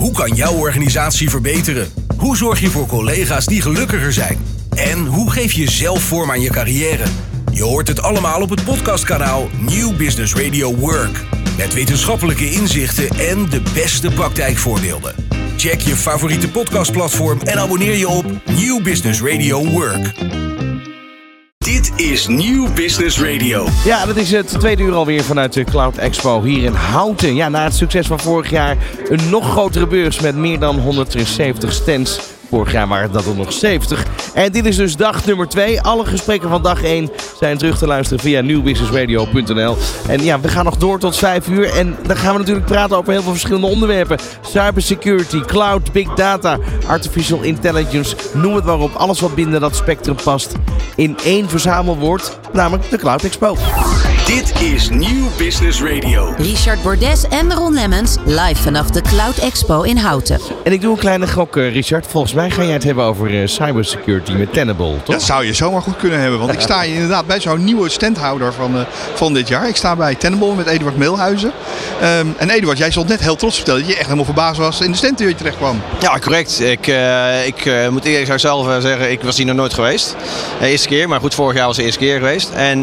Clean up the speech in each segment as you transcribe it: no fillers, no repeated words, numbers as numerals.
Hoe kan jouw organisatie verbeteren? Hoe zorg je voor collega's die gelukkiger zijn? En hoe geef je zelf vorm aan je carrière? Je hoort het allemaal op het podcastkanaal New Business Radio Work. Met wetenschappelijke inzichten en de beste praktijkvoorbeelden. Check je favoriete podcastplatform en abonneer je op New Business Radio Work. Dit is New Business Radio. Ja, dat is het tweede uur alweer vanuit de Cloud Expo hier in Houten. Ja, na het succes van vorig jaar een nog grotere beurs met meer dan 170 stands. Vorig jaar waren dat er nog 70. En dit is dus dag nummer 2. Alle gesprekken van dag 1 zijn terug te luisteren via newbusinessradio.nl. En ja, we gaan nog door tot 5 uur. En dan gaan we natuurlijk praten over heel veel verschillende onderwerpen. Cybersecurity, cloud, big data, artificial intelligence. Noem het maar op. Alles wat binnen dat spectrum past in één verzamelwoord. Namelijk de Cloud Expo. Dit is New Business Radio. Richard Bordes en Ron Lemmens live vanaf de Cloud Expo in Houten. En ik doe een kleine gok, Richard. Volgens mij ga jij het hebben over cybersecurity met Tenable, toch? Dat zou je zomaar goed kunnen hebben. Want ik sta hier inderdaad bij zo'n nieuwe standhouder van dit jaar. Ik sta bij Tenable met Eduard Meelhuizen. En Eduard, jij stond net heel trots vertellen dat je echt helemaal verbaasd was in de stand die je terecht kwam. Ja, correct. Ik moet eerlijk zelf zeggen, ik was hier nog nooit geweest. Eerste keer, maar goed, vorig jaar was de eerste keer geweest. En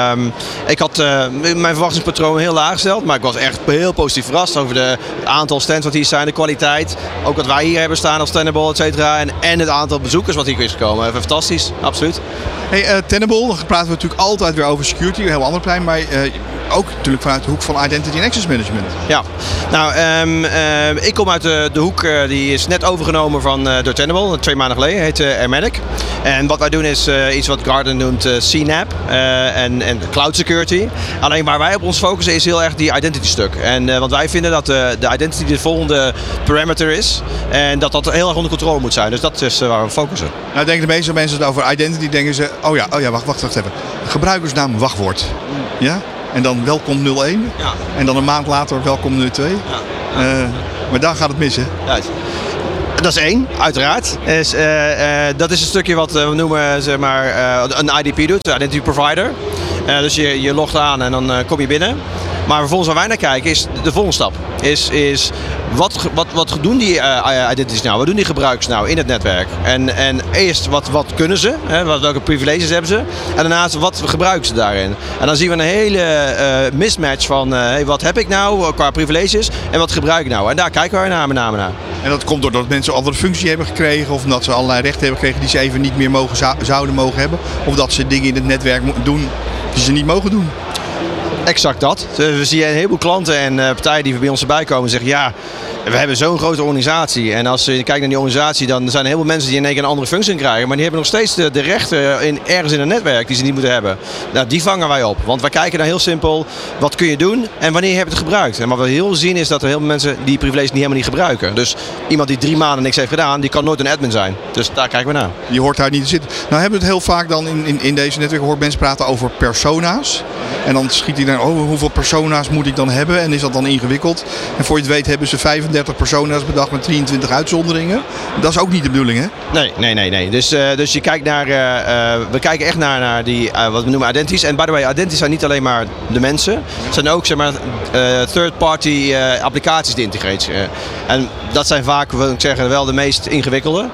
ik had mijn verwachtingspatroon heel laag gesteld. Maar ik was echt heel positief verrast over het aantal stands wat hier zijn, de kwaliteit. Ook wat wij hier hebben staan als Tenable, et cetera. En het aantal bezoekers wat hier is gekomen. Fantastisch, absoluut. Hey, Tenable, dan praten we natuurlijk altijd weer over security, een heel ander plein. Maar ook natuurlijk vanuit de hoek van Identity and Access Management. Ja, nou, ik kom uit de hoek, die is net overgenomen door Tenable, 2 maanden geleden, heet Ermetic. En wat wij doen is iets wat Gartner noemt CNAP en Cloud Security. Alleen waar wij op ons focussen is heel erg die identity stuk. Want wij vinden dat de identity de volgende parameter is en dat heel erg onder controle moet zijn. Dus dat is waar we focussen. Nou, denken de meeste mensen het over identity, denken ze, oh ja, wacht even. Gebruikersnaam, wachtwoord. Ja? En dan welkom 01. Ja. En dan een maand later welkom 02. Ja. Maar daar gaat het mis, hè? Ja. Dat is 1, uiteraard. Dat is een stukje wat we noemen zeg maar, een IDP doet, Identity Provider. Dus je logt aan en dan kom je binnen. Maar vervolgens waar wij naar kijken is de volgende stap. Wat doen die identities nou? Wat doen die gebruikers nou in het netwerk? En eerst wat kunnen ze? Welke privileges hebben ze? En daarnaast wat gebruiken ze daarin? En dan zien we een hele mismatch van wat heb ik nou qua privileges en wat gebruik ik nou? En daar kijken we met name naar. En dat komt doordat mensen een andere functie hebben gekregen of omdat ze allerlei rechten hebben gekregen die ze even niet meer zouden mogen hebben. Of dat ze dingen in het netwerk doen die ze niet mogen doen. Exact dat. We zien een heleboel klanten en partijen die bij ons erbij komen en zeggen ja, we hebben zo'n grote organisatie. En als je kijkt naar die organisatie, dan zijn er heel veel mensen die in één keer een andere functie krijgen. Maar die hebben nog steeds de rechten ergens in een netwerk die ze niet moeten hebben. Nou, die vangen wij op. Want wij kijken naar heel simpel, wat kun je doen en wanneer heb je het gebruikt? En wat we heel zien is dat er heel veel mensen die privileges helemaal niet gebruiken. Dus iemand die 3 maanden niks heeft gedaan, die kan nooit een admin zijn. Dus daar kijken we naar. Je hoort daar niet te zitten. Nou hebben we het heel vaak dan in deze netwerken hoort mensen praten over persona's. En dan schiet hij naar, hoeveel persona's moet ik dan hebben? En is dat dan ingewikkeld? En voor je het weet hebben ze 35 persona's per dag met 23 uitzonderingen. Dat is ook niet de bedoeling, hè? Nee. Dus je kijkt naar, we kijken echt naar die, wat we noemen identities. En by the way, identities zijn niet alleen maar de mensen. Het zijn ook zeg maar, third-party applicaties die integreren. En dat zijn vaak, wil ik zeggen, wel de meest ingewikkelde.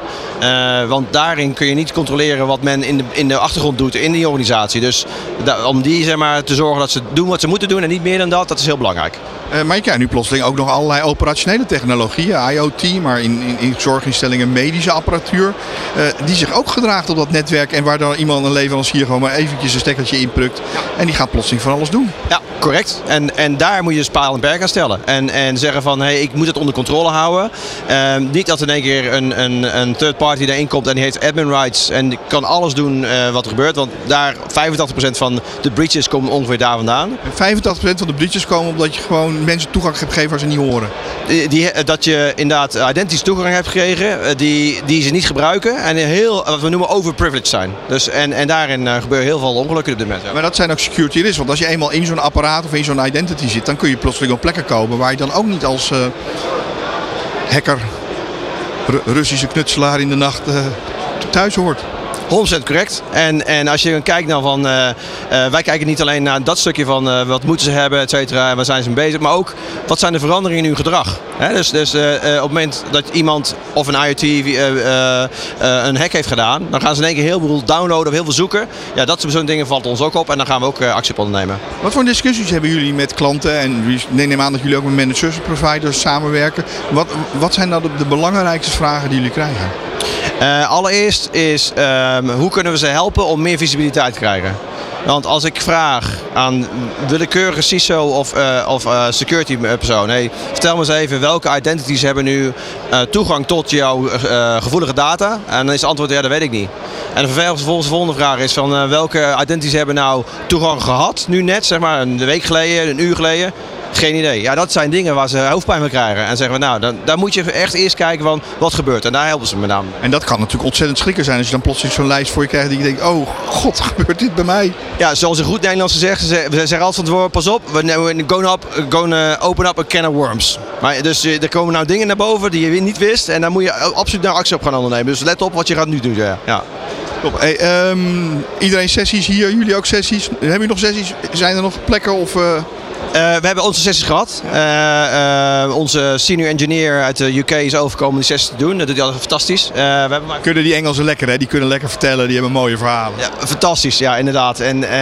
Want daarin kun je niet controleren wat men in de achtergrond doet in die organisatie. Dus om die zeg maar, te zorgen dat ze doen wat ze moeten doen en niet meer dan dat is heel belangrijk. Maar je krijgt nu plotseling ook nog allerlei operationele technologieën, IoT, maar in zorginstellingen medische apparatuur, die zich ook gedraagt op dat netwerk en waar dan iemand een leverancier gewoon maar eventjes een stekkertje inplukt en die gaat plotseling van alles doen. Ja, correct. En daar moet je dus paal en perk aan stellen. En zeggen van, hey, ik moet het onder controle houden. Niet dat in één keer een third party erin komt en die heeft admin rights en die kan alles doen wat er gebeurt. Want daar 85% van de breaches komen ongeveer daar vandaan. 85% van de breaches komen omdat je gewoon mensen toegang hebt gegeven waar ze niet horen. Dat je inderdaad identities toegang hebt gekregen die ze niet gebruiken en heel, wat we noemen overprivileged zijn. Dus, en daarin gebeuren heel veel ongelukken op dit moment. Ja. Maar dat zijn ook security risks, want als je eenmaal in zo'n apparaat of in zo'n identity zit, dan kun je plotseling op plekken komen waar je dan ook niet als hacker, Russische knutselaar in de nacht thuis hoort. 100% correct. En als je kijkt naar van, wij kijken niet alleen naar dat stukje van wat moeten ze hebben, et cetera, en waar zijn ze mee bezig, maar ook wat zijn de veranderingen in hun gedrag. Dus op het moment dat iemand of een IoT een hack heeft gedaan, dan gaan ze in één keer heel veel downloaden of heel veel zoeken. Ja, dat soort dingen valt ons ook op en dan gaan we ook actie op ondernemen. Wat voor discussies hebben jullie met klanten? En ik neem aan dat jullie ook met managers en providers samenwerken. Wat zijn nou de belangrijkste vragen die jullie krijgen? Allereerst is hoe kunnen we ze helpen om meer visibiliteit te krijgen? Want als ik vraag aan willekeurige CISO of security persoon, hey, vertel me eens even welke identities hebben nu toegang tot jouw gevoelige data? En dan is het antwoord ja, dat weet ik niet. En vervolgens de volgende vraag is van welke identities hebben nou toegang gehad? Nu net, zeg maar een week geleden, een uur geleden. Geen idee. Ja, dat zijn dingen waar ze hoofdpijn van krijgen. En zeggen we, nou, daar moet je echt eerst kijken van wat gebeurt. En daar helpen ze met name. En dat kan natuurlijk ontzettend schrikken zijn als je dan plotseling zo'n lijst voor je krijgt die je denkt, oh god, gebeurt dit bij mij? Ja, zoals een goed Nederlands zegt, we zeggen altijd van tevoren, pas op, we gonna open up a can of worms. Maar dus er komen nou dingen naar boven die je niet wist en daar moet je absoluut nou actie op gaan ondernemen. Dus let op wat je gaat nu doen. Ja. Top. Hey, iedereen sessies hier, jullie ook sessies. Hebben jullie nog sessies? Zijn er nog plekken of... We hebben onze sessies gehad. Onze senior engineer uit de UK is overgekomen die sessies te doen. Dat doet hij altijd fantastisch. Kunnen die Engelsen lekker, hè? Die kunnen lekker vertellen, die hebben mooie verhalen. Ja, fantastisch, ja, inderdaad.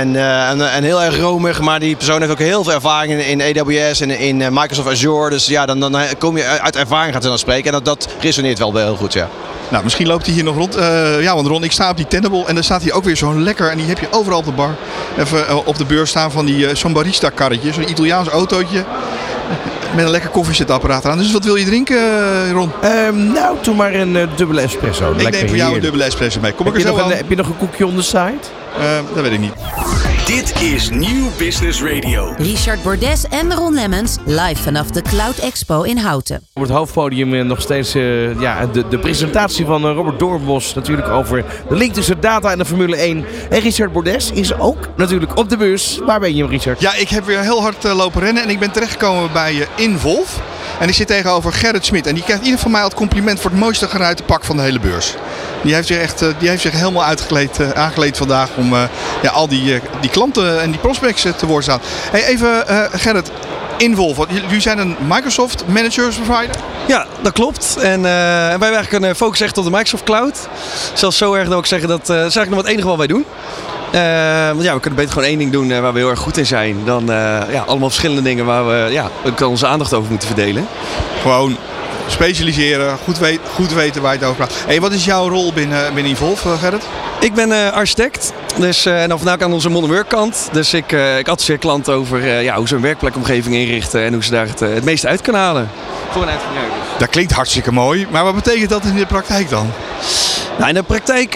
En heel erg romig, maar die persoon heeft ook heel veel ervaring in AWS en in Microsoft Azure. Dus ja, dan kom je uit ervaring gaat ze dan spreken. En dat resoneert wel heel goed, ja. Nou, misschien loopt hij hier nog rond. Ja, want Ron, ik sta op die Tenable en daar staat hier ook weer zo'n lekker, en die heb je overal op de bar. Even op de beurs staan van zo'n barista-karretje, zo'n Italiaans autootje. Met een lekker koffiezetapparaat eraan. Dus wat wil je drinken, Ron? Nou, doe maar een dubbele espresso. Ik neem voor jou een dubbele espresso mee. Kom ik er zo aan. Heb je nog een koekje on the side? Dat weet ik niet. Dit is Nieuw Business Radio. Richard Bordes en Ron Lemmens live vanaf de Cloud Expo in Houten. Op het hoofdpodium nog steeds de presentatie van Robert Doornbos natuurlijk over de link tussen data en de Formule 1. En Richard Bordes is ook natuurlijk op de beurs. Waar ben je, Richard? Ja, ik heb weer heel hard lopen rennen en ik ben terechtgekomen bij Involve. En ik zit tegenover Gerrit Smit en die krijgt in ieder geval mij het compliment voor het mooiste geruite pak van de hele beurs. Die heeft zich helemaal aangekleed vandaag om al die klanten en die prospects te woord staan. Hey, even Gerrit, Involve. Jullie zijn een Microsoft Managed Provider? Ja, dat klopt. En wij hebben eigenlijk een focus echt op de Microsoft Cloud. Zelfs zo erg dat ik zeggen dat is eigenlijk nog wat enige wat wij doen. Want ja, we kunnen beter gewoon één ding doen waar we heel erg goed in zijn. Dan allemaal verschillende dingen waar we onze aandacht over moeten verdelen. Gewoon specialiseren, goed weten waar je het over praat. Hey, wat is jouw rol binnen Involve, Gerrit? Ik ben architect. Dus, en dan vanuit aan onze modern work kant. Dus ik adviseer klanten over hoe ze een werkplekomgeving inrichten en hoe ze daar het meeste uit kunnen halen. Voor een eindgebruiker. Dat klinkt hartstikke mooi, maar wat betekent dat in de praktijk dan? Nou, in de praktijk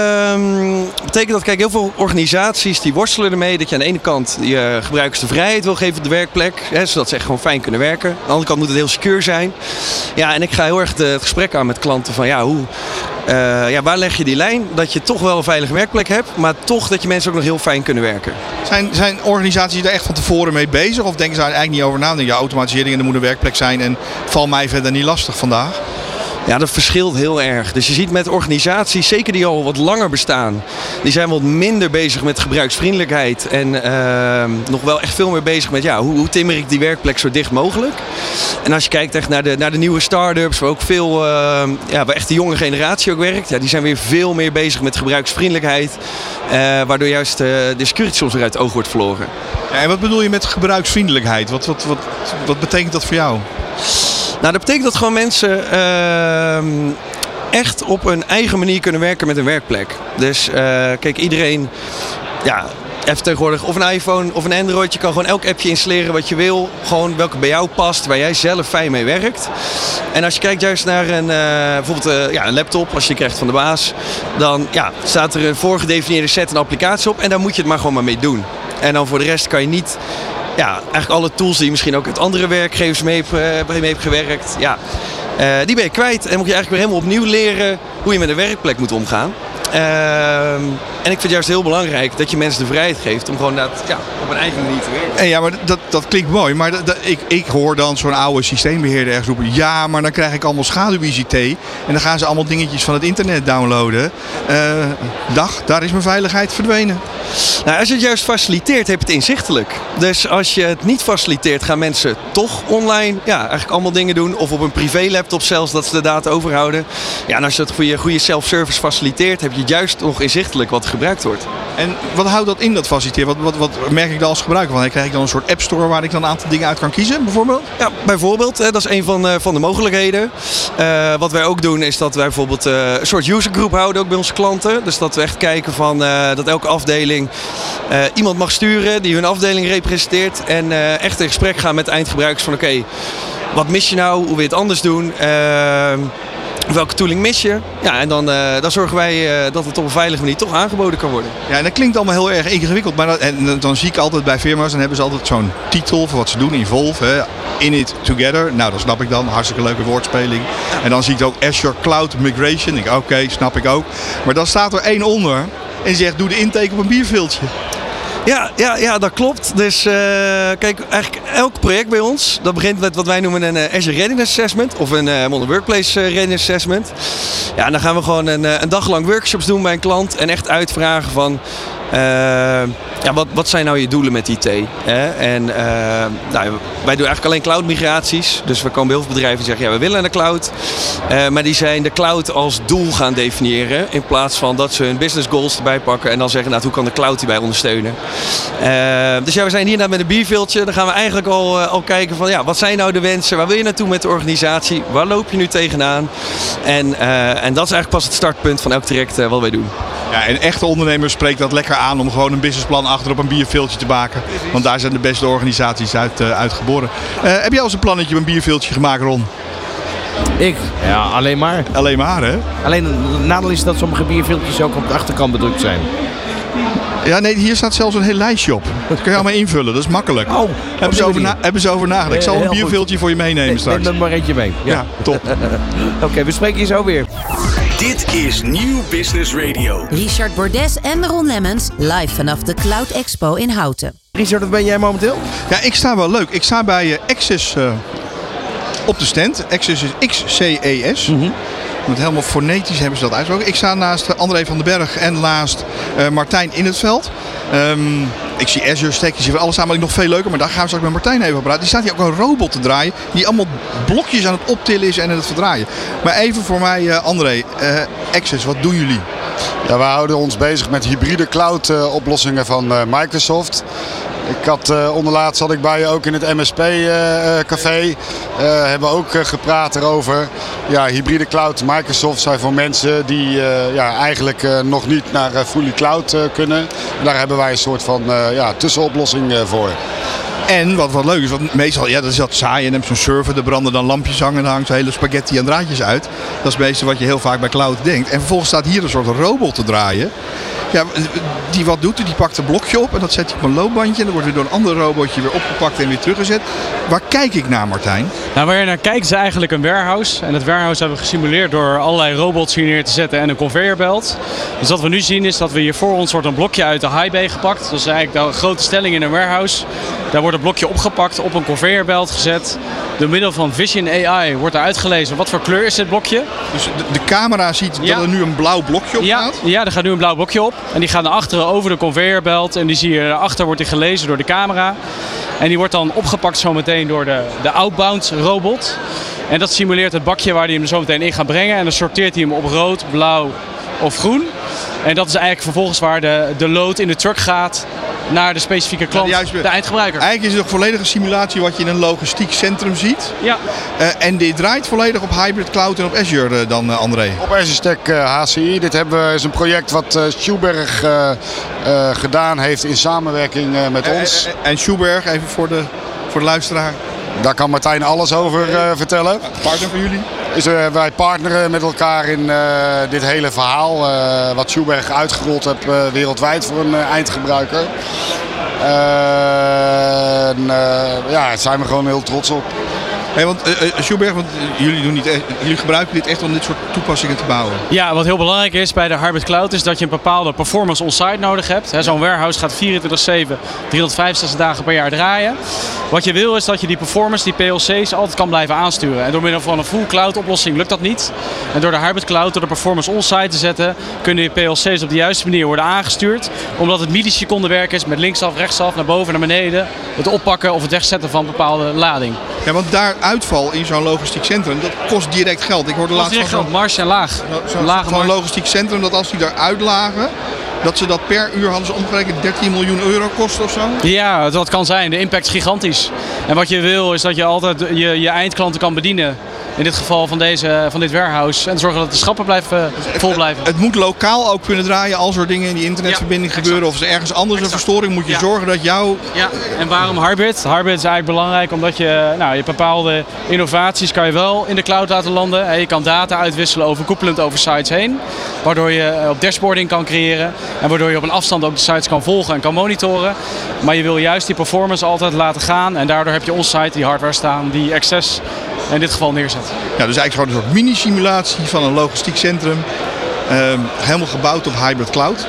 betekent dat, kijk, heel veel organisaties die worstelen ermee dat je aan de ene kant je gebruikers de vrijheid wil geven op de werkplek, zodat ze echt gewoon fijn kunnen werken. Aan de andere kant moet het heel secure zijn. Ja, en ik ga heel erg het gesprek aan met klanten van waar leg je die lijn dat je toch wel een veilige werkplek hebt, maar toch dat je mensen ook nog heel fijn kunnen werken. Zijn organisaties daar echt van tevoren mee bezig of denken ze daar eigenlijk niet over na? Ja, automatisering en er moet een werkplek zijn en val mij verder niet lastig vandaag? Ja, dat verschilt heel erg. Dus je ziet met organisaties, zeker die al wat langer bestaan, die zijn wat minder bezig met gebruiksvriendelijkheid en nog wel echt veel meer bezig met hoe timmer ik die werkplek zo dicht mogelijk. En als je kijkt echt naar de nieuwe start-ups, waar ook veel, waar echt de jonge generatie ook werkt, die zijn weer veel meer bezig met gebruiksvriendelijkheid, waardoor juist de security soms weer uit het oog wordt verloren. Ja, en wat bedoel je met gebruiksvriendelijkheid? Wat betekent dat voor jou? Nou, dat betekent dat gewoon mensen echt op hun eigen manier kunnen werken met een werkplek. Dus kijk, iedereen heeft tegenwoordig of een iPhone of een Android. Je kan gewoon elk appje installeren wat je wil. Gewoon welke bij jou past, waar jij zelf fijn mee werkt. En als je kijkt juist naar bijvoorbeeld een laptop, als je die krijgt van de baas, dan staat er een voorgedefinieerde set en applicaties op. En daar moet je het maar gewoon maar mee doen. En dan voor de rest kan je niet... eigenlijk alle tools die je misschien ook uit andere werkgevers mee hebt gewerkt, die ben je kwijt. En moet je eigenlijk weer helemaal opnieuw leren hoe je met een werkplek moet omgaan. En ik vind het juist heel belangrijk dat je mensen de vrijheid geeft om gewoon op een eigen manier te werken. En ja, maar dat klinkt mooi. Maar ik hoor dan zo'n oude systeembeheerder ergens roepen. Ja, maar dan krijg ik allemaal schaduw-ICT. En dan gaan ze allemaal dingetjes van het internet downloaden. Daar is mijn veiligheid verdwenen. Nou, als je het juist faciliteert, heb je het inzichtelijk. Dus als je het niet faciliteert, gaan mensen toch online eigenlijk allemaal dingen doen. Of op een privé-laptop zelfs, dat ze de data overhouden. Ja, en als je het goede self-service faciliteert, heb je het juist nog inzichtelijk wat gebruikt wordt. En wat houdt dat in, dat faciliteren? Wat merk ik dan als gebruiker van? Krijg ik dan een soort app store waar ik dan een aantal dingen uit kan kiezen, bijvoorbeeld? Ja, bijvoorbeeld. Dat is een van de mogelijkheden. Wat wij ook doen, is dat wij bijvoorbeeld een soort usergroep houden ook bij onze klanten. Dus dat we echt kijken van dat elke afdeling iemand mag sturen die hun afdeling representeert. En echt in gesprek gaan met eindgebruikers van oké, wat mis je nou? Hoe wil je het anders doen? Welke tooling mis je? Ja, en dan zorgen wij dat het op een veilige manier toch aangeboden kan worden. Ja, en dat klinkt allemaal heel erg ingewikkeld. Maar dan zie ik altijd bij firma's, dan hebben ze altijd zo'n titel voor wat ze doen. Involve, hè, in it together. Nou, dat snap ik dan. Hartstikke leuke woordspeling. En dan zie ik ook Azure Cloud Migration. Ik denk, oké, snap ik ook. Maar dan staat er één onder en zegt, doe de intake op een bierviltje. Ja, dat klopt. Dus kijk, eigenlijk elk project bij ons, dat begint met wat wij noemen een Azure Readiness Assessment of een Modern Workplace Readiness Assessment. Ja, en dan gaan we gewoon een dag lang workshops doen bij een klant en echt uitvragen van wat zijn nou je doelen met IT? En wij doen eigenlijk alleen cloud migraties. Dus we komen bij heel veel bedrijven die zeggen, we willen naar de cloud. Maar die zijn de cloud als doel gaan definiëren. In plaats van dat ze hun business goals erbij pakken. En dan zeggen, hoe kan de cloud hierbij ondersteunen? Dus we zijn hier met een bierviltje. Dan gaan we eigenlijk al kijken van, wat zijn nou de wensen? Waar wil je naartoe met de organisatie? Waar loop je nu tegenaan? En dat is eigenlijk pas het startpunt van elk traject wat wij doen. Ja, en echte ondernemers spreken dat lekker aan om gewoon een businessplan achter op een bierviltje te maken. Want daar zijn de beste organisaties uit geboren. Heb jij al eens een plannetje op een bierviltje gemaakt, Ron? Ik? Ja, alleen maar. Alleen maar, hè? Alleen het nadeel is dat sommige bierviltjes ook op de achterkant bedrukt zijn. Ja, nee, hier staat zelfs een heel lijstje op. Dat kun je allemaal invullen, dat is makkelijk. Hebben ze over nagedacht. Ik zal een bierviltje voor je meenemen straks. Neem er maar eentje mee. Ja, top. Oké, we spreken je zo weer. Dit is Nieuw Business Radio. Richard Bordes en Ron Lemmens live vanaf de Cloud Expo in Houten. Richard, wat ben jij momenteel? Ja, ik sta wel leuk. Ik sta bij Access op de stand. Access is XCES. Met helemaal fonetisch hebben ze dat uitgesproken. Ik sta naast André van den Berg en naast Martijn in het veld. Ik zie Azure Stack, je ziet alles aan, maar nog veel leuker. Maar daar gaan we straks met Martijn even op praten. Die staat hier ook een robot te draaien. Die allemaal blokjes aan het optillen is en aan het verdraaien. Maar even voor mij, André. Access, wat doen jullie? Ja, we houden ons bezig met hybride cloud oplossingen van Microsoft. Onderlaatst zat ik bij je ook in het MSP-café. Hebben we ook gepraat erover. Ja, hybride cloud Microsoft zijn voor mensen die eigenlijk nog niet naar fully cloud kunnen. En daar hebben wij een soort van tussenoplossing voor. En wat leuk is, want meestal, dat is dat saai. En dan heb je zo'n server, er branden dan lampjes hangen en dan hangt zo'n hele spaghetti aan draadjes uit. Dat is het meeste wat je heel vaak bij cloud denkt. En vervolgens staat hier een soort robot te draaien. Ja, die wat doet, die pakt een blokje op en dat zet hij op een loopbandje. En dan wordt weer door een ander robotje weer opgepakt en weer teruggezet. Waar kijk ik naar, Martijn? Nou, waar je naar kijkt is eigenlijk een warehouse. En dat warehouse hebben we gesimuleerd door allerlei robots hier neer te zetten en een conveyorbelt. Dus wat we nu zien is dat we hier voor ons wordt een blokje uit de high bay gepakt. Dat is eigenlijk de grote stelling in een warehouse. Daar wordt een blokje opgepakt, op een conveyorbelt gezet. Door middel van Vision AI wordt er uitgelezen wat voor kleur is dit blokje. Dus de camera ziet dat er nu een blauw blokje op gaat? Ja, er gaat nu een blauw blokje op. En die gaat naar achteren over de conveyorbelt. En die zie je daarachter wordt die gelezen door de camera. En die wordt dan opgepakt zometeen door de outbound robot. En dat simuleert het bakje waar hij hem zo meteen in gaat brengen. En dan sorteert hij hem op rood, blauw of groen. En dat is eigenlijk vervolgens waar de load in de truck gaat naar de specifieke klant, de eindgebruiker. Eigenlijk is het een volledige simulatie wat je in een logistiek centrum ziet. Ja. En dit draait volledig op hybrid cloud en op Azure dan, André? Op Azure Stack HCI. Dit is een project wat Schuberg gedaan heeft in samenwerking met ons. En Schuberg, even voor de luisteraar. Daar kan Martijn alles over vertellen. Partner van jullie? Wij partneren met elkaar in dit hele verhaal. Wat Schuberg uitgerold heeft wereldwijd voor een eindgebruiker. Daar zijn we gewoon heel trots op. Want Sjoerd, jullie gebruiken dit echt om dit soort toepassingen te bouwen? Ja, wat heel belangrijk is bij de Hybrid Cloud is dat je een bepaalde performance on-site nodig hebt. Zo'n warehouse gaat 24/7, 365 dagen per jaar draaien. Wat je wil is dat je die performance, die PLC's, altijd kan blijven aansturen. En door middel van een full cloud oplossing lukt dat niet. En door de Hybrid Cloud, door de performance on-site te zetten, kunnen die PLC's op de juiste manier worden aangestuurd. Omdat het milliseconden werk is met linksaf, rechtsaf, naar boven, naar beneden. Het oppakken of het wegzetten van bepaalde lading. Ja, want daar uitval in zo'n logistiek centrum, dat kost direct geld. Ik hoorde laatst van zo'n marge en laag. Zo'n logistiek centrum, dat als die daaruit lagen, dat ze dat per uur hadden ze omgerekend 13 miljoen euro kost of zo? Ja, dat kan zijn. De impact is gigantisch. En wat je wil is dat je altijd je eindklanten kan bedienen. In dit geval van dit warehouse. En zorgen dat de schappen vol blijven. Het moet lokaal ook kunnen draaien als er dingen in die internetverbinding gebeuren. Of is er ergens anders een verstoring, moet je zorgen dat jouw... Ja, en waarom Hybrid? Hybrid is eigenlijk belangrijk omdat je bepaalde innovaties kan je wel in de cloud laten landen. En je kan data uitwisselen overkoepelend over sites heen. Waardoor je op dashboarding kan creëren. En waardoor je op een afstand ook de sites kan volgen en kan monitoren. Maar je wil juist die performance altijd laten gaan. En daardoor heb je on-site die hardware staan die Access in dit geval neerzet. Ja, dus eigenlijk gewoon een soort mini-simulatie van een logistiek centrum. Helemaal gebouwd op Hybrid Cloud.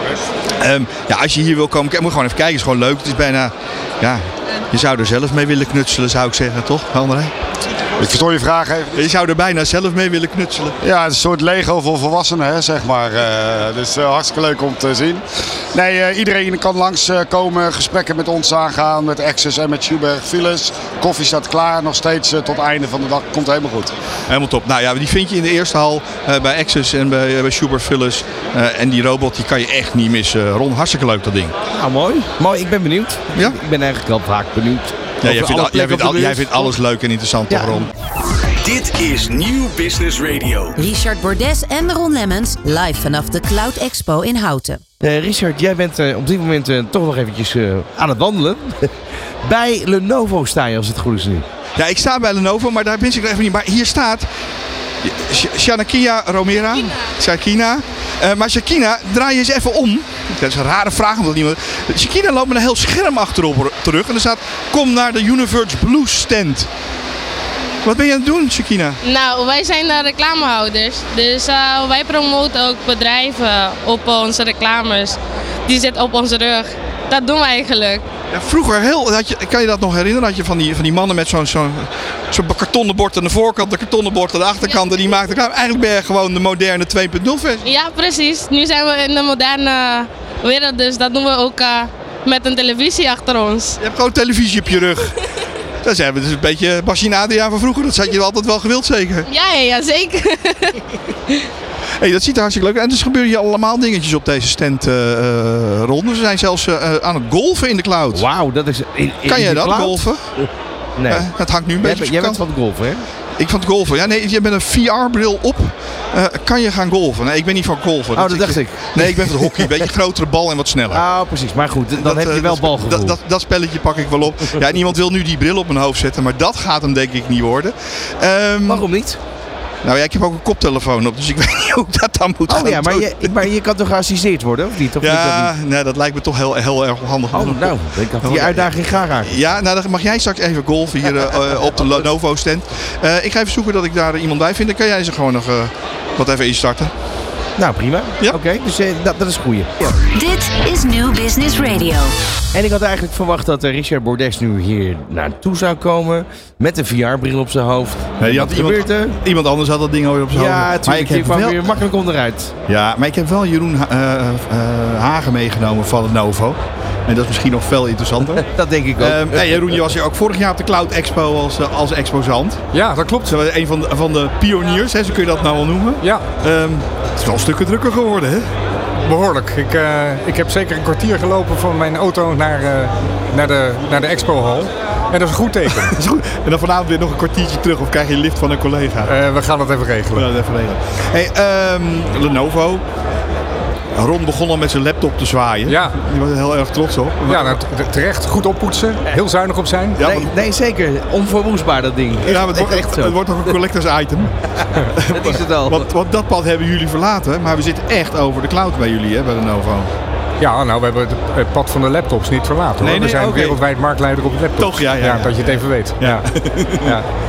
Als je hier wil komen, moet je gewoon even kijken. Het is gewoon leuk. Het is bijna... Ja, je zou er zelf mee willen knutselen, zou ik zeggen, toch, André? Ik verstoor je vraag even. Je zou er bijna zelf mee willen knutselen. Ja, het is een soort Lego voor volwassenen, hè, zeg maar. Dus hartstikke leuk om te zien. Nee, iedereen kan langskomen, gesprekken met ons aangaan, met Access en met Sjoerd Philips. Koffie staat klaar, nog steeds tot het einde van de dag. Komt helemaal goed. Helemaal top. Nou ja, die vind je in de eerste hal bij Access en bij Sjoerd Philips. En die robot, die kan je echt niet missen. Ron, hartstikke leuk dat ding. Nou, mooi. Ik ben benieuwd. Ja? Ik ben eigenlijk al vaak benieuwd. Ja, jij vindt alles leuk en interessant, toch, Ron? Dit is Nieuw Business Radio. Richard Bordes en Ron Lemmens live vanaf de Cloud Expo in Houten. Richard, jij bent op dit moment toch nog eventjes aan het wandelen. Bij Lenovo sta je, als het goed is nu. Ja, ik sta bij Lenovo, maar daar ben ik nog even niet. Maar hier staat Shanakia Romera. Shakina. Maar Shakina, draai je eens even om. Dat is een rare vraag, omdat niemand... Shakina loopt met een heel scherm achterop terug. En er staat, kom naar de Universe Blues stand. Wat ben je aan het doen, Shakina? Nou, wij zijn reclamehouders. Dus wij promoten ook bedrijven op onze reclames. Die zitten op onze rug. Dat doen we eigenlijk. Ja, vroeger kan je dat nog herinneren? Had je van die mannen met zo'n kartonnen bord aan de voorkant, een kartonnen bord aan de achterkant. En die maakten reclame. Eigenlijk ben je gewoon de moderne 2.0 versie. Ja, precies. Nu zijn we in de moderne wereld. Dus dat doen we ook met een televisie achter ons. Je hebt gewoon televisie op je rug. Dat zijn we dus een beetje Basje Nadia van vroeger. Dat had je altijd wel gewild, zeker? Ja, zeker. Hey, dat ziet er hartstikke leuk uit. En dus gebeuren hier allemaal dingetjes op deze stand ronde. Ze zijn zelfs aan het golfen in de cloud. Wauw, dat is... Kan jij dat, golfen? Nee. Het hangt nu een beetje op Jij bent van het golfen, hè? Ik van het golfen. Ja, nee, je bent een VR-bril op. Kan je gaan golfen? Nee, ik ben niet van golfen. Oh, dat dacht ik. Nee, ik ben van het hockey. Een beetje grotere bal en wat sneller. Oh, precies. Maar goed, dan heb je wel balgevoel. Dat spelletje pak ik wel op. Ja, niemand wil nu die bril op mijn hoofd zetten. Maar dat gaat hem denk ik niet worden. Waarom niet? Nou ja, ik heb ook een koptelefoon op, dus ik weet niet hoe ik dat dan moet gaan doen. Maar je kan toch geassisteerd worden, of niet? Of ja, nee, dat lijkt me toch heel erg handig. Oh, nou, ik had die uitdaging graag aan. Ja, nou dan mag jij straks even golfen hier op de Lenovo stand. Ik ga even zoeken dat ik daar iemand bij vind. Dan kan jij ze gewoon nog wat even instarten. Nou, prima. Ja. Oké, dus dat is een goeie. Ja. Dit is Nieuw Business Radio. En ik had eigenlijk verwacht dat Richard Bordes nu hier naartoe zou komen. Met een VR-bril op zijn hoofd. Nee, iemand anders had dat ding ooit op zijn hoofd. Ja, natuurlijk. Die kwam weer makkelijk onderuit. Ja, maar ik heb wel Jeroen Hagen meegenomen van Lenovo. En dat is misschien nog veel interessanter. Dat denk ik ook. Jeroen, je was hier ook vorig jaar op de Cloud Expo als exposant. Ja, dat klopt. Een van de pioniers, hè, zo kun je dat nou wel noemen. Ja. Het is wel stukken drukker geworden, hè? Behoorlijk. Ik heb zeker een kwartier gelopen van mijn auto naar de expohal. En dat is een goed teken. Dat is goed. En dan vanavond weer nog een kwartiertje terug of krijg je een lift van een collega? We gaan dat even regelen. Hey, Lenovo. Ron begon al met zijn laptop te zwaaien. Ja. Die was er heel erg trots op. Ja, nou, terecht. Goed oppoetsen. Heel zuinig op zijn. Ja, nee, zeker. Onverwoestbaar dat ding. Ja, het wordt nog een collectors item. Dat is het al. Want dat pad hebben jullie verlaten. Maar we zitten echt over de cloud bij jullie, hè, bij Lenovo. Ja, nou, we hebben het pad van de laptops niet verlaten. Hoor. We zijn wereldwijd marktleider op laptops. Toch, ja. Dat je het even weet. Ja. Ja.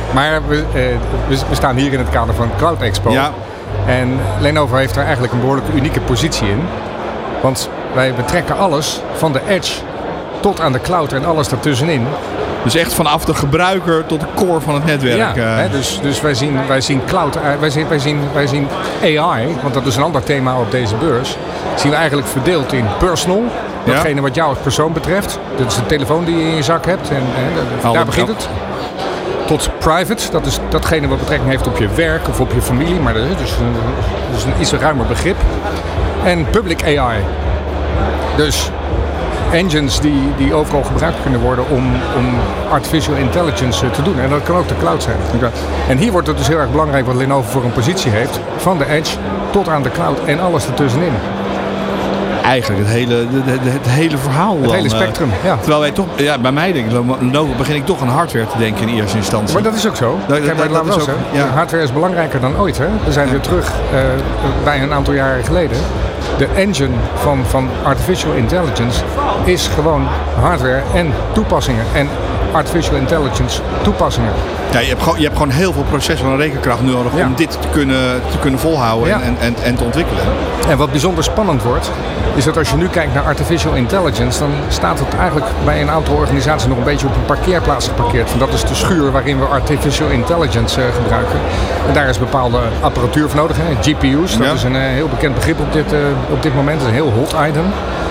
Maar we staan hier in het kader van Cloud Expo. Ja. En Lenovo heeft daar eigenlijk een behoorlijk unieke positie in. Want wij betrekken alles van de edge tot aan de cloud en alles daartussenin. Dus echt vanaf de gebruiker tot de core van het netwerk. Ja, dus wij zien cloud, wij zien AI, want dat is een ander thema op deze beurs. Zien we eigenlijk verdeeld in personal, datgene wat jou als persoon betreft. Dat is de telefoon die je in je zak hebt en daar begint het. Tot private, dat is datgene wat betrekking heeft op je werk of op je familie, maar dat is een iets ruimer begrip. En public AI. Dus engines die overal gebruikt kunnen worden om artificial intelligence te doen. En dat kan ook de cloud zijn. Okay. En hier wordt het dus heel erg belangrijk wat Lenovo voor een positie heeft. Van de edge tot aan de cloud en alles ertussenin. Eigenlijk het hele verhaal. Het hele spectrum, ja. Terwijl wij toch, bij mij denk ik, begin ik toch aan hardware te denken in eerste instantie. Maar dat is ook zo. Hardware is belangrijker dan ooit. Hè? We zijn weer terug bij een aantal jaren geleden. De engine van artificial intelligence is gewoon hardware en toepassingen. En artificial intelligence toepassingen. Ja, je hebt gewoon heel veel processen van rekenkracht nodig om dit te kunnen volhouden en te ontwikkelen. En wat bijzonder spannend wordt, is dat als je nu kijkt naar artificial intelligence, dan staat het eigenlijk bij een aantal organisaties nog een beetje op een parkeerplaats geparkeerd. Dat is de schuur waarin we artificial intelligence gebruiken. En daar is bepaalde apparatuur voor nodig. Hè? GPU's, dat is een heel bekend begrip op dit moment. Dat is een heel hot item.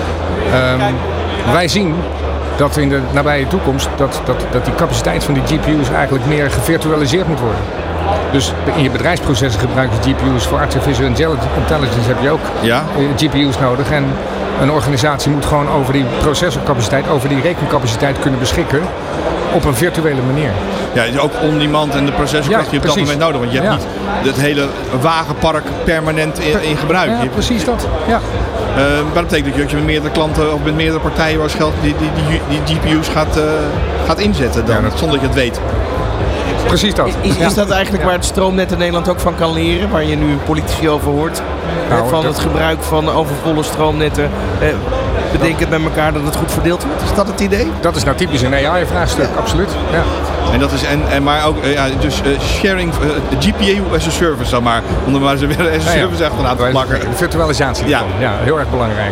Wij zien dat in de nabije toekomst dat die capaciteit van die GPU's eigenlijk meer gevirtualiseerd moet worden. Dus in je bedrijfsprocessen gebruik je GPU's. Voor artificial intelligence heb je ook GPU's nodig. En een organisatie moet gewoon over die processorcapaciteit, over die rekencapaciteit kunnen beschikken op een virtuele manier. Ja, dus ook on-demand en de processorkracht die je op dat moment nodig. Want je hebt niet het hele wagenpark permanent in gebruik. Ja, precies dat. Ja. Maar dat betekent dat je met meerdere klanten of met meerdere partijen waar geld die GPU's gaat inzetten dan, zonder dat je het weet. Precies dat. Is dat eigenlijk waar het stroomnet in Nederland ook van kan leren? Waar je nu politici over hoort? Van het gebruik van overvolle stroomnetten. Bedenk het met elkaar dat het goed verdeeld wordt? Is dat het idee? Dat is nou typisch een AI-vraagstuk, absoluut. Ja. En dat is maar ook dus sharing GPU as a service dan maar. Om er maar eens weer as a service achteraan te plakken. Virtualisatie. Ja, heel erg belangrijk.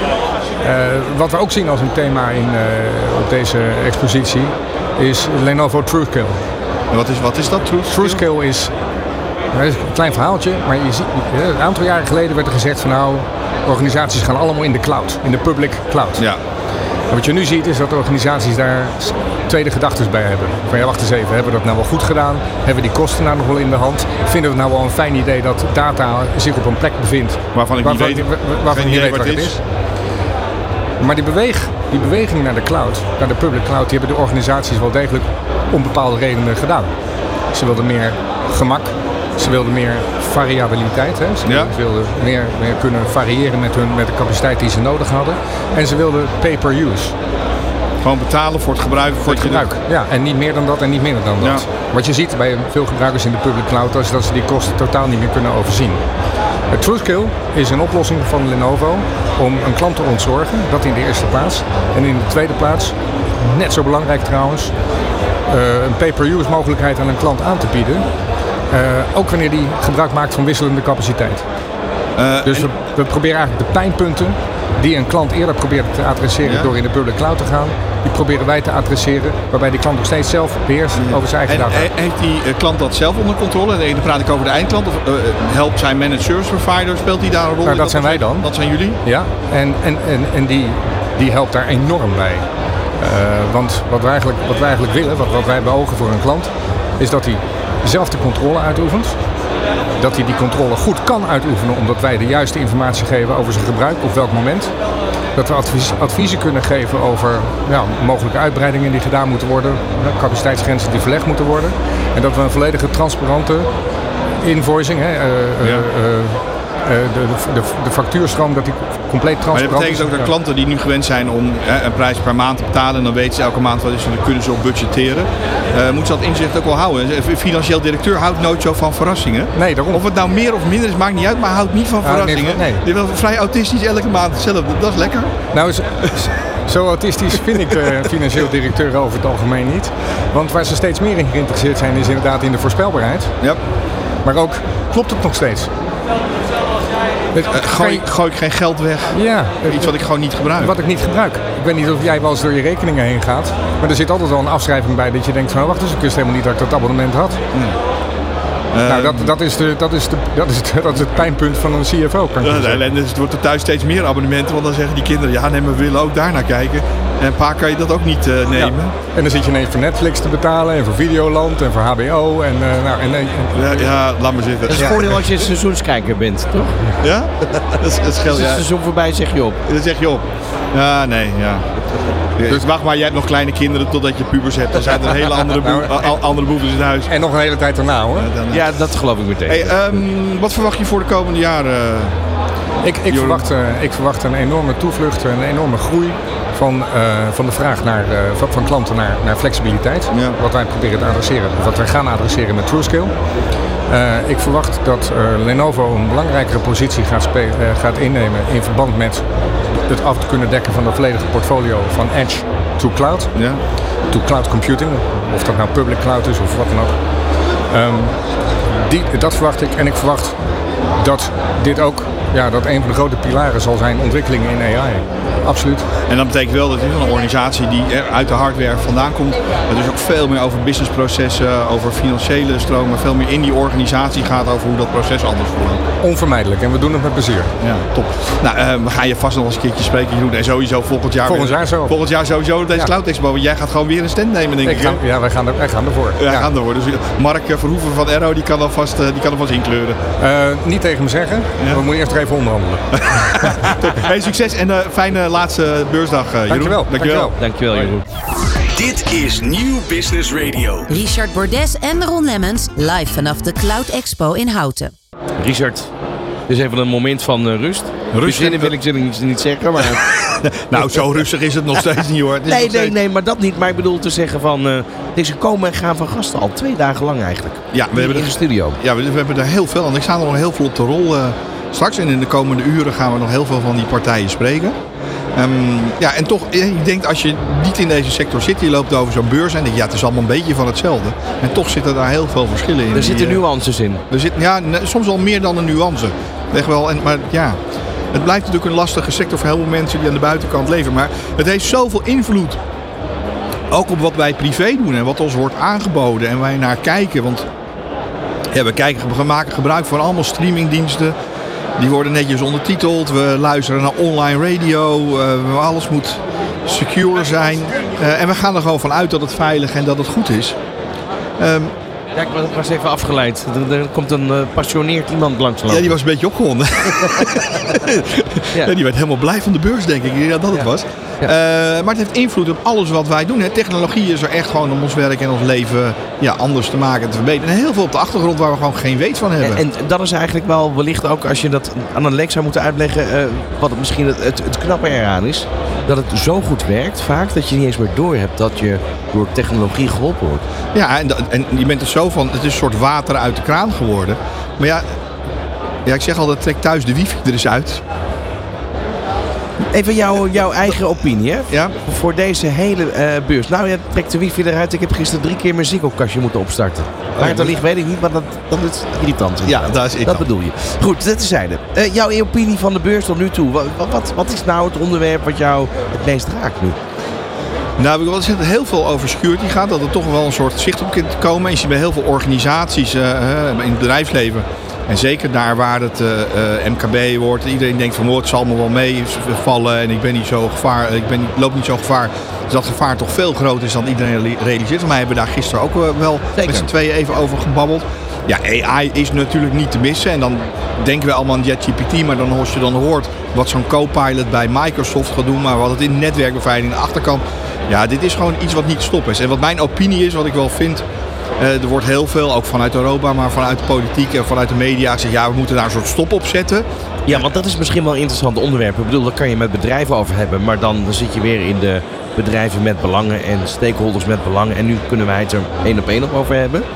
Wat we ook zien als een thema op deze expositie is Lenovo TrueScale. En wat is dat? TrueScale is een klein verhaaltje, maar je ziet, een aantal jaren geleden werd er gezegd van organisaties gaan allemaal in de cloud, in de public cloud. Ja. En wat je nu ziet is dat organisaties daar tweede gedachten bij hebben. Van wacht eens even, hebben we dat nou wel goed gedaan? Hebben we die kosten nou nog wel in de hand? Vinden we het nou wel een fijn idee dat data zich op een plek bevindt waarvan ik niet weet wat het is? Maar die beweging naar de cloud, naar de public cloud, die hebben de organisaties wel degelijk om bepaalde redenen gedaan. Ze wilden meer gemak, ze wilden meer variabiliteit. Hè? Ze wilden meer kunnen variëren met de capaciteit die ze nodig hadden. En ze wilden pay-per-use. Gewoon betalen voor het gebruik. Ja, en niet meer dan dat en niet minder dan dat. Ja. Wat je ziet bij veel gebruikers in de public cloud is dat ze die kosten totaal niet meer kunnen overzien. TrueScale is een oplossing van Lenovo om een klant te ontzorgen. Dat in de eerste plaats. En in de tweede plaats, net zo belangrijk trouwens, een pay-per-use mogelijkheid aan een klant aan te bieden. Ook wanneer die gebruik maakt van wisselende capaciteit. Dus we proberen eigenlijk de pijnpunten die een klant eerder probeerde te adresseren door in de public cloud te gaan, die proberen wij te adresseren, waarbij die klant nog steeds zelf beheerst over zijn eigen data. Heeft die klant dat zelf onder controle? Dan praat ik over de eindklant. Of helpt zijn managed service provider? Speelt die daar een rol? Nou, dat zijn wij dan. Dat zijn jullie? Ja, en die helpt daar enorm bij. Want wat wij eigenlijk willen, wat wij beogen voor een klant, is dat hij zelf de controle uitoefent. Dat hij die controle goed kan uitoefenen omdat wij de juiste informatie geven over zijn gebruik op welk moment. Dat we adviezen kunnen geven over mogelijke uitbreidingen die gedaan moeten worden. Capaciteitsgrenzen die verlegd moeten worden. En dat we een volledige transparante invoicing, de factuurstroom, dat die compleet transparant is. Maar dat betekent ook dat klanten die nu gewend zijn om een prijs per maand te betalen en dan weten ze elke maand wat is, dan kunnen ze op budgetteren. Moeten ze dat inzicht ook wel houden. Een financieel directeur houdt nooit zo van verrassingen. Nee, daarom. Of het nou meer of minder is, maakt niet uit, maar houdt niet van verrassingen. Nee. Die is wel vrij autistisch elke maand hetzelfde. Dat is lekker. Nou, Zo autistisch vind ik de financieel directeur over het algemeen niet. Want waar ze steeds meer in geïnteresseerd zijn is inderdaad in de voorspelbaarheid. Ja. Maar ook, klopt het nog steeds? Gooi ik geen geld weg? Ja. Iets wat ik gewoon niet gebruik. Wat ik niet gebruik. Ik weet niet of jij wel eens door je rekeningen heen gaat. Maar er zit altijd wel een afschrijving bij dat je denkt van... wacht eens, ik wist helemaal niet dat ik dat abonnement had. Nou, dat is het pijnpunt van een CFO. Het wordt er thuis steeds meer abonnementen. Want dan zeggen die kinderen, ja nee, maar we willen ook daarnaar kijken. En pa, kan je dat ook niet nemen? Ja. En dan zit je ineens voor Netflix te betalen. En voor Videoland. En voor HBO. Ja, laat maar zitten. Dat is het voordeel als je een seizoenskijker bent, toch? Ja? Dat scheelt, als het seizoen voorbij zeg je op. Dat zeg je op. Ja, nee, ja. Dus wacht maar, jij hebt nog kleine kinderen totdat je pubers hebt. Dan zijn er een hele andere boeven in huis. En nog een hele tijd daarna hoor. Ja, dat geloof ik meteen. Hey, wat verwacht je voor de komende jaren? Ik verwacht een enorme toevlucht, een enorme groei van de vraag van klanten naar flexibiliteit. Ja. Wat wij proberen te adresseren, wat wij gaan adresseren met TrueScale. Ik verwacht dat Lenovo een belangrijkere positie gaat innemen in verband met het af te kunnen dekken van de volledige portfolio van Edge to Cloud. Ja. To Cloud Computing, of dat nou public cloud is of wat dan ook. Dat verwacht ik en ik verwacht dat dit ook dat een van de grote pilaren zal zijn ontwikkelingen in AI. Absoluut. En dat betekent wel dat het een organisatie die uit de hardware vandaan komt. Dus ook veel meer over businessprocessen, over financiële stromen, veel meer in die organisatie gaat over hoe dat proces anders verloopt. Onvermijdelijk en we doen het met plezier. Ja, top. Nou, we gaan je vast nog eens een keertje spreken, Jeroen. En sowieso volgend jaar sowieso deze Cloud Expo. Want jij gaat gewoon weer een stand nemen, denk ik. Wij gaan ervoor. Wij gaan ervoor. Dus Mark Verhoeven van Aero, die kan alvast inkleuren. Niet tegen me zeggen. Ja. We moeten eerst even onderhandelen. Hey, succes en fijne laatste beursdag, Jeroen. Dankjewel, Jeroen. Dit is Nieuw Business Radio. Richard Bordes en Ron Lemmens live vanaf de Cloud Expo in Houten. Richard, dit is even een moment van rust. Bezinnen wil ik niet zeggen, maar... Nou, zo rustig is het nog steeds niet hoor. Nee, maar dat niet. Maar ik bedoel te zeggen van... deze komen en gaan van gasten al 2 dagen lang eigenlijk. Ja, we hebben in de studio. Ja, we hebben er heel veel. En ik sta er nog heel veel op de rol straks. En in de komende uren gaan we nog heel veel van die partijen spreken. En toch, ik denk als je niet in deze sector zit, je loopt over zo'n beurs en denk je, het is allemaal een beetje van hetzelfde. En toch zitten daar heel veel verschillen in. Er zitten nuances in. Soms wel meer dan een nuance. Echt wel, maar ja, het blijft natuurlijk een lastige sector voor heel veel mensen die aan de buitenkant leven. Maar het heeft zoveel invloed. Ook op wat wij privé doen en wat ons wordt aangeboden en wij naar kijken. Want we maken gebruik van allemaal streamingdiensten. Die worden netjes ondertiteld. We luisteren naar online radio. Alles moet secure zijn. En we gaan er gewoon van uit dat het veilig en dat het goed is. Ja, ik was even afgeleid. Er komt een passioneerd iemand langslopen. Ja, die was een beetje opgewonden. Die werd helemaal blij van de beurs, denk ik. Dat het was. Ja. Maar het heeft invloed op alles wat wij doen. Technologie is er echt gewoon om ons werk en ons leven anders te maken en te verbeteren. En heel veel op de achtergrond waar we gewoon geen weet van hebben. En dat is eigenlijk wel wellicht ook, als je dat aan een leek zou moeten uitleggen, wat het misschien het knappe eraan is. Dat het zo goed werkt vaak dat je niet eens meer door hebt dat je door technologie geholpen wordt. Ja, en je bent er zo van, het is een soort water uit de kraan geworden. Maar ja, ik zeg altijd, trek thuis de wifi er eens uit. Even jouw eigen opinie, hè? Ja? Voor deze hele beurs. Nou, je trekt de wifi eruit. Ik heb gisteren 3 keer mijn Ziggo-kastje moeten opstarten. Waar het er ligt, weet ik niet, maar dat is irritant. Ja, dat is irritant. Dat bedoel je. Goed, dat tezijde. Jouw opinie van de beurs tot nu toe. Wat is nou het onderwerp wat jou het meest raakt nu? Nou, we hebben heel veel over security gaat. Dat er toch wel een soort zicht op kunt komen. En je ziet bij heel veel organisaties in het bedrijfsleven. En zeker daar waar het MKB wordt. Iedereen denkt van het zal me wel meevallen. En ik ben niet zo loop niet zo gevaar. Dus dat gevaar toch veel groter is dan iedereen realiseert. Maar wij hebben daar gisteren ook wel met z'n tweeën even over gebabbeld. Ja, AI is natuurlijk niet te missen. En dan denken we allemaal aan ChatGPT. Maar als je dan hoort wat zo'n Copilot bij Microsoft gaat doen. Maar wat het in netwerkbeveiliging aan de achterkant. Ja, dit is gewoon iets wat niet te stoppen is. En wat mijn opinie is, wat ik wel vind. Er wordt heel veel, ook vanuit Europa, maar vanuit de politiek en vanuit de media gezegd, we moeten daar een soort stop op zetten. Ja, want dat is misschien wel een interessant onderwerp. Ik bedoel, daar kan je met bedrijven over hebben, maar dan zit je weer in de bedrijven met belangen en stakeholders met belangen. En nu kunnen wij het er 1 op 1 op over hebben.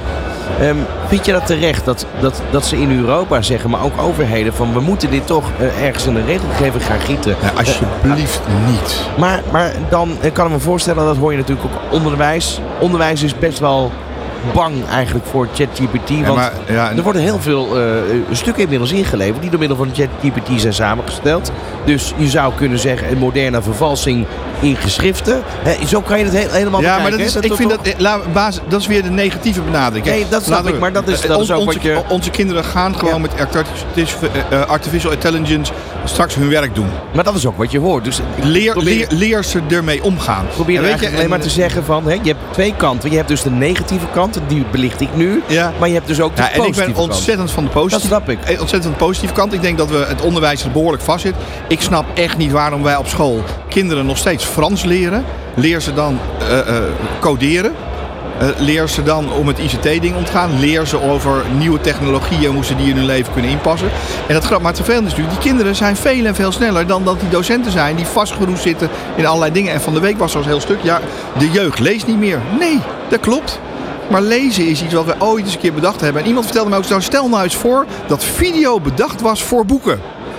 Vind je dat terecht dat ze in Europa zeggen, maar ook overheden, van we moeten dit toch ergens in de regelgeving gaan gieten? Ja, alsjeblieft niet. Maar dan kan ik me voorstellen, dat hoor je natuurlijk ook onderwijs. Onderwijs is best wel bang eigenlijk voor ChatGPT. Want er worden heel veel stukken inmiddels ingeleverd die door middel van ChatGPT zijn samengesteld. Dus je zou kunnen zeggen een moderne vervalsing in geschriften. Zo kan je het helemaal bekijken. Maar dat is weer de negatieve benadering. Nee, dat snap ik, maar dat is ook wat je... Onze kinderen gaan gewoon met artificial intelligence straks hun werk doen. Maar dat is ook wat je hoort. Dus leer ze ermee omgaan. Probeer eigenlijk alleen maar te zeggen van, je hebt twee kanten. Je hebt dus de negatieve kant, die belicht ik nu. Ja. Maar je hebt dus ook de positieve kant. En ik ben ontzettend van de positieve. Dat snap ik. Ontzettend van de positieve kant. Ik denk dat we het onderwijs er behoorlijk vast zit. Ik snap echt niet waarom wij op school kinderen nog steeds Frans leren. Leer ze dan coderen. Leer ze dan om het ICT-ding om te gaan. Leer ze over nieuwe technologieën en hoe ze die in hun leven kunnen inpassen. En maar het vervelende is natuurlijk, die kinderen zijn veel en veel sneller dan dat die docenten zijn die vastgeroest zitten in allerlei dingen. En van de week was er een heel stuk, de jeugd leest niet meer. Nee, dat klopt. Maar lezen is iets wat we ooit eens een keer bedacht hebben. En iemand vertelde me ook, stel nou eens voor dat video bedacht was voor boeken.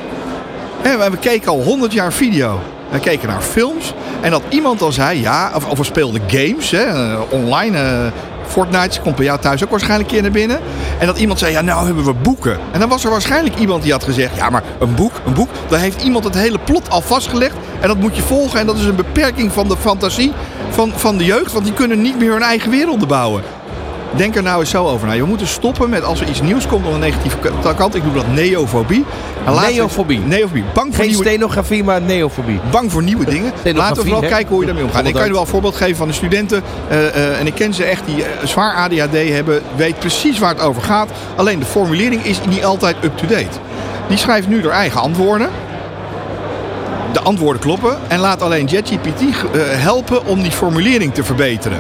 En we keken al 100 jaar video. We keken naar films. En dat iemand al zei, of we speelden games, online. Fortnite komt bij jou thuis ook waarschijnlijk een keer naar binnen. En dat iemand zei, nou hebben we boeken. En dan was er waarschijnlijk iemand die had gezegd, ja maar een boek. Daar heeft iemand het hele plot al vastgelegd. En dat moet je volgen. En dat is een beperking van de fantasie van de jeugd. Want die kunnen niet meer hun eigen werelden bouwen. Denk er nou eens zo over. We moeten stoppen met als er iets nieuws komt aan de negatieve kant. Ik noem dat neofobie. Neofobie. Bang voor geen stenografie, maar neofobie. Bang voor nieuwe dingen. Laten we vooral kijken hoe je daarmee omgaat. Ik kan je wel een voorbeeld geven van de studenten. En ik ken ze echt die zwaar ADHD hebben. Weet precies waar het over gaat. Alleen de formulering is niet altijd up-to-date. Die schrijft nu haar eigen antwoorden. De antwoorden kloppen. En laat alleen ChatGPT helpen om die formulering te verbeteren.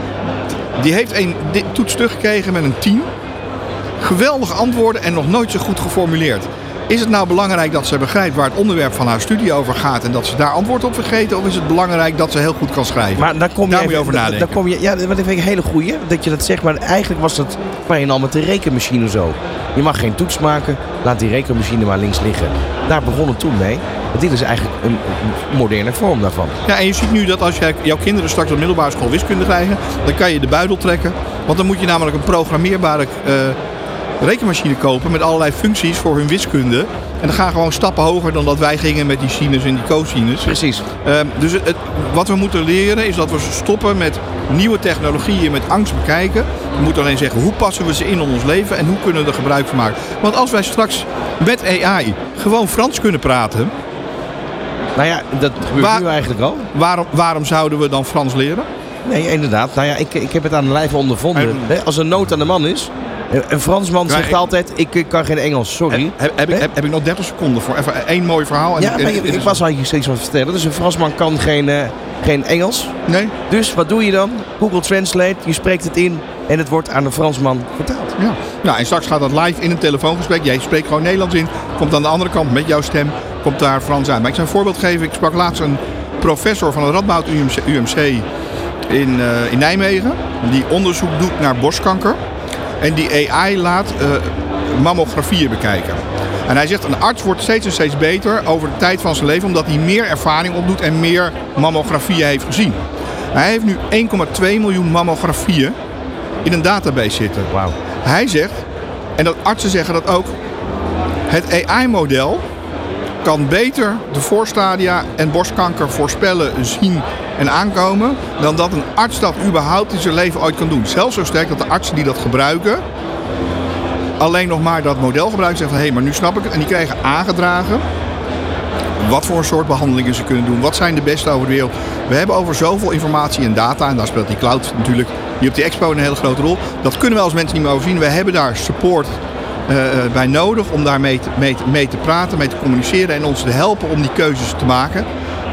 Die heeft een toets teruggekregen met een 10. Geweldige antwoorden en nog nooit zo goed geformuleerd. Is het nou belangrijk dat ze begrijpt waar het onderwerp van haar studie over gaat en dat ze daar antwoord op vergeten? Of is het belangrijk dat ze heel goed kan schrijven? Maar daar moet je over nadenken. Dat vind ik een hele goeie, dat je dat zegt. Maar eigenlijk was dat voorheen al met de rekenmachine zo. Je mag geen toets maken, laat die rekenmachine maar links liggen. Daar begon het toen mee. Dit is eigenlijk een moderne vorm daarvan. Ja, en je ziet nu dat als jouw kinderen straks op middelbare school wiskunde krijgen, dan kan je de buidel trekken. Want dan moet je namelijk een programmeerbare rekenmachine kopen met allerlei functies voor hun wiskunde. En dan gaan gewoon stappen hoger dan dat wij gingen met die sinus en die cosinus. Precies. Dus wat we moeten leren is dat we stoppen met nieuwe technologieën met angst bekijken. We moeten alleen zeggen, hoe passen we ze in ons leven en hoe kunnen we er gebruik van maken. Want als wij straks met AI gewoon Frans kunnen praten. Nou ja, dat gebeurt nu eigenlijk al. Waarom zouden we dan Frans leren? Nee, inderdaad. Nou ja, ik heb het aan de lijve ondervonden. Als er nood aan de man is. Een Fransman zegt altijd, ik kan geen Engels, sorry. Heb ik nog 30 seconden voor even één mooi verhaal? Ik was eigenlijk steeds wat vertellen. Dus een Fransman kan geen Engels. Nee. Dus wat doe je dan? Google Translate, je spreekt het in en het wordt aan de Fransman vertaald. Ja. Nou, en straks gaat dat live in een telefoongesprek. Jij spreekt gewoon Nederlands in. Komt aan de andere kant met jouw stem, komt daar Frans aan. Maar ik zou een voorbeeld geven. Ik sprak laatst een professor van het Radboud UMC in Nijmegen. Die onderzoek doet naar borstkanker. En die AI laat mammografieën bekijken. En hij zegt, een arts wordt steeds beter over de tijd van zijn leven, omdat hij meer ervaring opdoet en meer mammografieën heeft gezien. Hij heeft nu 1,2 miljoen mammografieën in een database zitten. Wauw. Hij zegt, en dat artsen zeggen dat ook, het AI-model kan beter de voorstadia en borstkanker voorspellen, zien en aankomen, dan dat een arts dat überhaupt in zijn leven ooit kan doen. Zelfs zo sterk dat de artsen die dat gebruiken alleen nog maar dat model gebruiken, zeggen van hé, maar nu snap ik het. En die krijgen aangedragen wat voor een soort behandelingen ze kunnen doen. Wat zijn de beste over de wereld. We hebben over zoveel informatie en data, en daar speelt die cloud natuurlijk hier op die expo een hele grote rol. Dat kunnen we als mensen niet meer overzien. We hebben daar support bij nodig om daar mee te praten, mee te communiceren en ons te helpen om die keuzes te maken.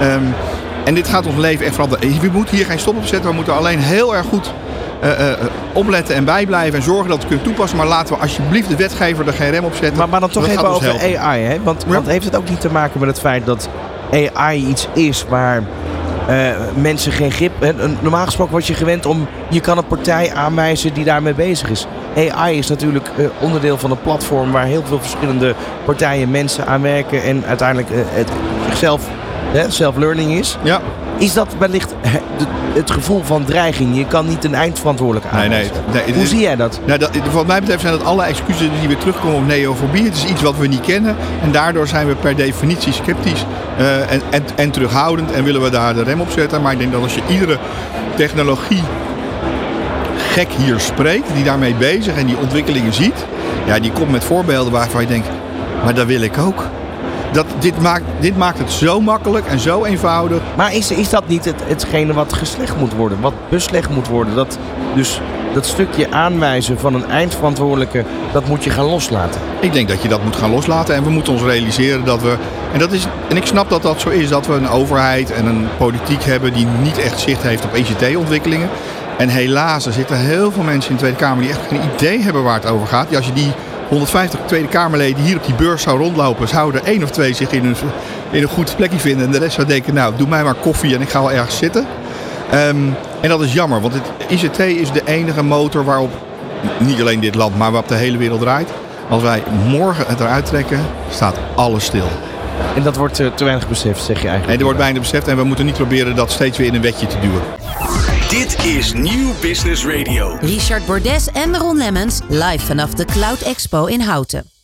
En dit gaat ons leven echt veranderen. We moeten hier geen stop op zetten. We moeten alleen heel erg goed opletten en bijblijven en zorgen dat we het kunnen toepassen. Maar laten we alsjeblieft de wetgever er geen rem op zetten. Maar dan toch even over AI. Hè? Want heeft het ook niet te maken met het feit dat AI iets is waar mensen geen grip... Normaal gesproken word je gewend om... Je kan een partij aanwijzen die daarmee bezig is. AI is natuurlijk onderdeel van een platform waar heel veel verschillende partijen, mensen aan werken en uiteindelijk het zichzelf self-learning is. Ja. Is dat wellicht het gevoel van dreiging? Je kan niet een eindverantwoordelijke aanwijzen. Nee. Hoe zie jij dat? Nou, wat mij betreft zijn dat alle excuses die weer terugkomen op neofobie. Het is iets wat we niet kennen. En daardoor zijn we per definitie sceptisch en terughoudend. En willen we daar de rem op zetten. Maar ik denk dat als je iedere technologie gek hier spreekt, die daarmee bezig en die ontwikkelingen ziet. Ja, die komt met voorbeelden waarvan je denkt, maar dat wil ik ook. Dit maakt het zo makkelijk en zo eenvoudig. Maar is dat niet hetgene wat geslecht moet worden? Wat beslecht moet worden? Dat stukje aanwijzen van een eindverantwoordelijke, dat moet je gaan loslaten. Ik denk dat je dat moet gaan loslaten. En we moeten ons realiseren dat we... En ik snap dat dat zo is. Dat we een overheid en een politiek hebben die niet echt zicht heeft op ICT-ontwikkelingen. En helaas, er zitten heel veel mensen in de Tweede Kamer die echt geen idee hebben waar het over gaat. Ja, als je die 150 Tweede Kamerleden hier op die beurs zou rondlopen, zouden er 1 of 2 zich in een goed plekje vinden. En de rest zou denken, nou, doe mij maar koffie en ik ga wel ergens zitten. En dat is jammer, want het ICT is de enige motor waarop niet alleen dit land, maar waarop de hele wereld draait. Als wij morgen het eruit trekken, staat alles stil. En dat wordt te weinig beseft, zeg je eigenlijk? Nee, er wordt weinig beseft en we moeten niet proberen dat steeds weer in een wetje te duwen. Dit is Nieuw Business Radio. Richard Bordes en Ron Lemmens live vanaf de Cloud Expo in Houten.